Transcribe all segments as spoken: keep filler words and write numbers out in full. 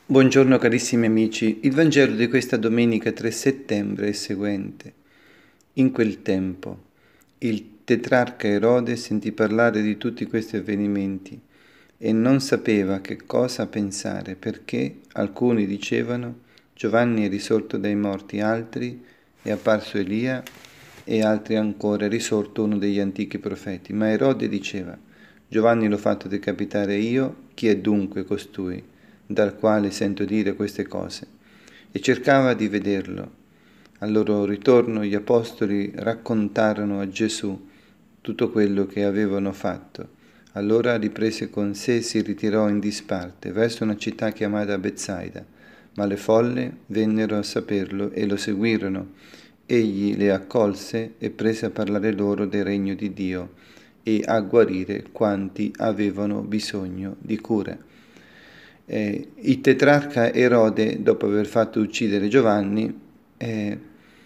Buongiorno carissimi amici, il Vangelo di questa domenica tre settembre è il seguente. In quel tempo il tetrarca Erode sentì parlare di tutti questi avvenimenti e non sapeva che cosa pensare, perché alcuni dicevano Giovanni è risorto dai morti, altri è apparso Elia e altri ancora è risorto uno degli antichi profeti. Ma Erode diceva Giovanni l'ho fatto decapitare io, chi è dunque costui, dal quale sento dire queste cose? E cercava di vederlo. Al loro ritorno gli apostoli raccontarono a Gesù tutto quello che avevano fatto. Allora riprese con sé e si ritirò in disparte verso una città chiamata Betsaida, ma le folle vennero a saperlo e lo seguirono. Egli le accolse e prese a parlare loro del regno di Dio e a guarire quanti avevano bisogno di cure. Eh, il tetrarca Erode, dopo aver fatto uccidere Giovanni, eh,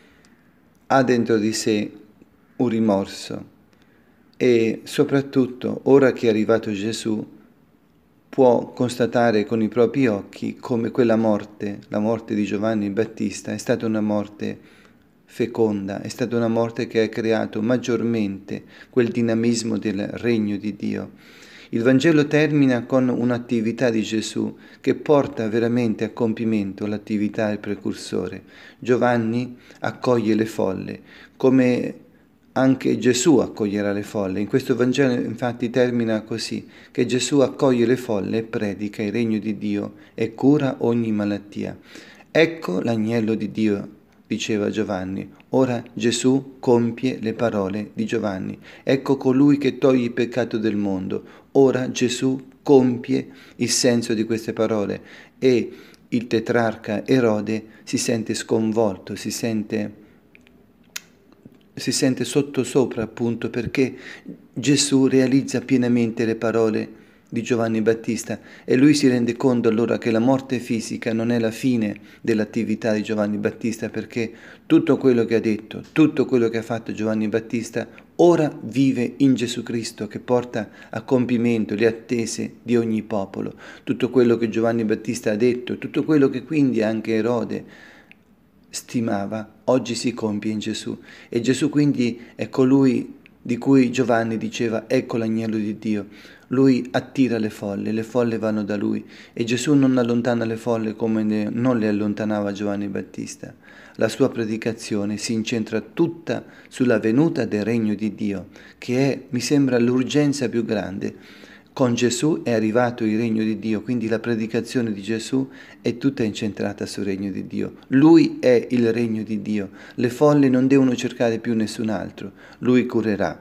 ha dentro di sé un rimorso e soprattutto, ora che è arrivato Gesù, può constatare con i propri occhi come quella morte, la morte di Giovanni Battista, è stata una morte feconda, è stata una morte che ha creato maggiormente quel dinamismo del regno di Dio. Il Vangelo termina con un'attività di Gesù che porta veramente a compimento l'attività del precursore. Giovanni accoglie le folle, come anche Gesù accoglierà le folle. In questo Vangelo infatti termina così, che Gesù accoglie le folle e predica il regno di Dio e cura ogni malattia. Ecco l'agnello di Dio, diceva Giovanni. Ora Gesù compie le parole di Giovanni. Ecco colui che toglie il peccato del mondo. Ora Gesù compie il senso di queste parole e il tetrarca Erode si sente sconvolto, si sente si sente sottosopra appunto perché Gesù realizza pienamente le parole di Giovanni Battista e lui si rende conto allora che la morte fisica non è la fine dell'attività di Giovanni Battista, perché tutto quello che ha detto, tutto quello che ha fatto Giovanni Battista ora vive in Gesù Cristo, che porta a compimento le attese di ogni popolo. Tutto quello che Giovanni Battista ha detto, tutto quello che quindi anche Erode stimava, oggi si compie in Gesù. E Gesù quindi è colui di cui Giovanni diceva, ecco l'agnello di Dio. Lui attira le folle, le folle vanno da lui e Gesù non allontana le folle come ne, non le allontanava Giovanni Battista. La sua predicazione si incentra tutta sulla venuta del regno di Dio, che è, mi sembra, l'urgenza più grande. Con Gesù è arrivato il regno di Dio, quindi la predicazione di Gesù è tutta incentrata sul regno di Dio. Lui è il regno di Dio. Le folle non devono cercare più nessun altro. Lui curerà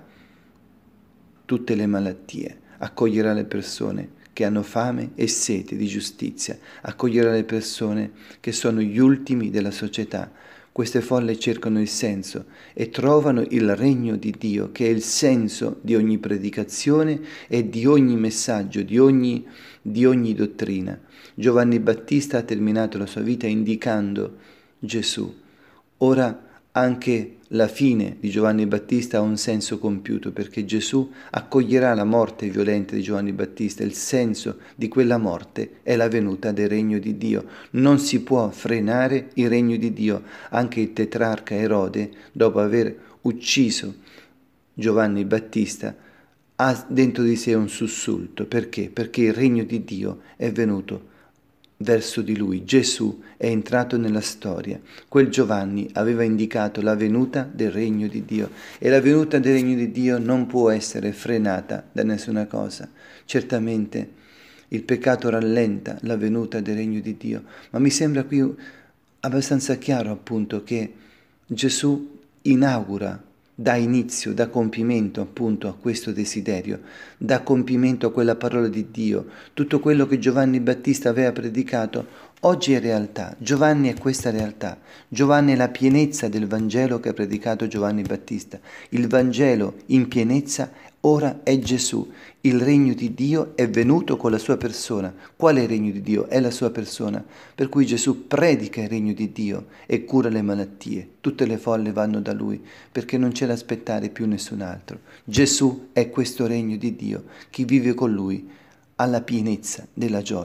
tutte le malattie, accoglierà le persone che hanno fame e sete di giustizia, accoglierà le persone che sono gli ultimi della società. Queste folle cercano il senso e trovano il regno di Dio, che è il senso di ogni predicazione e di ogni messaggio, di ogni, di ogni dottrina. Giovanni Battista ha terminato la sua vita indicando Gesù. Ora anche la fine di Giovanni Battista ha un senso compiuto, perché Gesù accoglierà la morte violenta di Giovanni Battista. Il senso di quella morte è la venuta del regno di Dio. Non si può frenare il regno di Dio. Anche il tetrarca Erode, dopo aver ucciso Giovanni Battista, ha dentro di sé un sussulto. Perché? Perché il regno di Dio è venuto verso di lui. Gesù è entrato nella storia. Quel Giovanni aveva indicato la venuta del regno di Dio e la venuta del regno di Dio non può essere frenata da nessuna cosa. Certamente il peccato rallenta la venuta del regno di Dio, ma mi sembra qui abbastanza chiaro appunto che Gesù inaugura, dà inizio, dà compimento appunto a questo desiderio, dà compimento a quella parola di Dio. Tutto quello che Giovanni Battista aveva predicato oggi è realtà. Giovanni è questa realtà. Giovanni è la pienezza del Vangelo che ha predicato Giovanni Battista. Il Vangelo in pienezza ora è Gesù. Il regno di Dio è venuto con la sua persona. Qual è il regno di Dio? È la sua persona. Per cui Gesù predica il regno di Dio e cura le malattie. Tutte le folle vanno da lui perché non c'è da aspettare più nessun altro. Gesù è questo regno di Dio. Chi vive con lui ha la pienezza della gioia,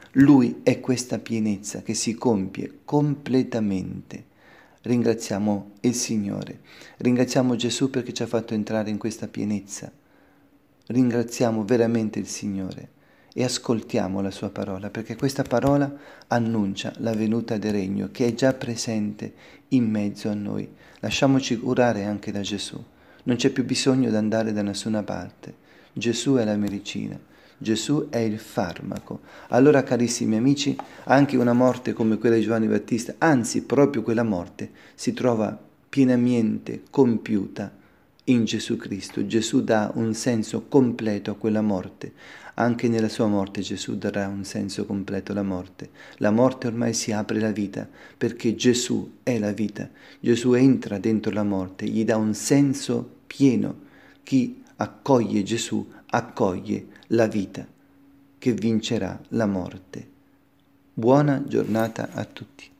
Lui è questa pienezza che si compie completamente. Ringraziamo il Signore, ringraziamo Gesù perché ci ha fatto entrare in questa pienezza. Ringraziamo veramente il Signore e ascoltiamo la sua parola, perché questa parola annuncia la venuta del regno che è già presente in mezzo a noi. Lasciamoci curare anche da Gesù. Non c'è più bisogno di andare da nessuna parte. Gesù è la medicina. Gesù è il farmaco. Allora, carissimi amici, anche una morte come quella di Giovanni Battista, anzi proprio quella morte, si trova pienamente compiuta in Gesù Cristo. Gesù dà un senso completo a quella morte. Anche nella sua morte Gesù darà un senso completo alla morte. La morte ormai si apre alla vita, perché Gesù è la vita. Gesù entra dentro la morte, gli dà un senso pieno. Chi accoglie Gesù accoglie la vita che vincerà la morte. Buona giornata a tutti.